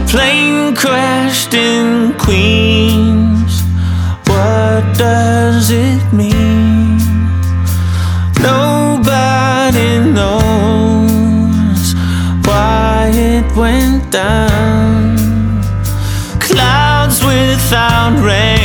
Plane crashed in Queens. What does it mean? Nobody knows why it went down. Clouds without rain,